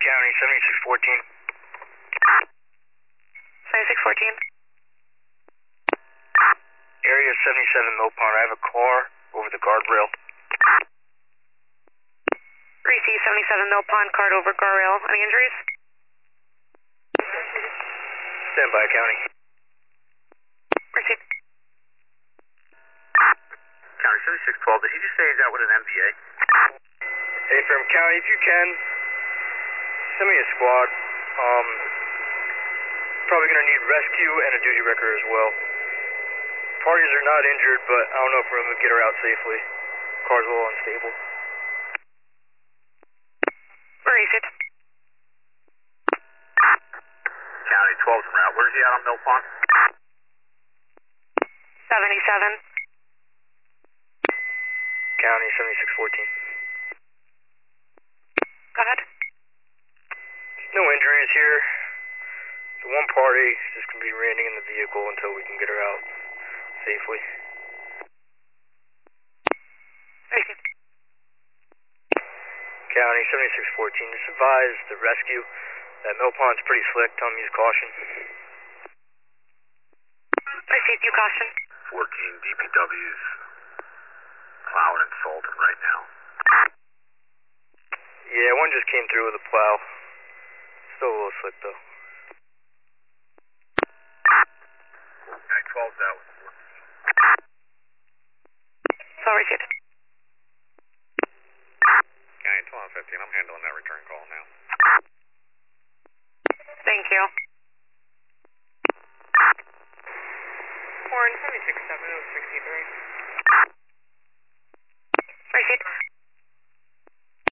County, 7614. 7614. Area 77 Mill Pond. I have a car over the guardrail. Receive 77 Mill Pond, card over guardrail. Any injuries? Stand by, County. Receive. County, 7612. Did he just say he's out with an MVA? Hey, from County, if you can, send me a squad. Probably going to need rescue and a duty record as well. Parties are not injured, but I don't know if we're going to get her out safely. Car's a little unstable. Where is it? County, 12's en route. Where's he at on Mill Pond? 77. County, 7614. Go ahead. No injuries here. The one party is just going to be ranting in the vehicle until we can get her out safely. Receive. County, 7614. Just advise the rescue that Mill Pond's pretty slick. Tell them use caution. Receive, you caution. 14 DPW's plowing and salting right now. Yeah, one just came through with a plow. Still a little slick though. County 12's out with 14. So receive. County 1215, I'm handling that return call now. Thank you.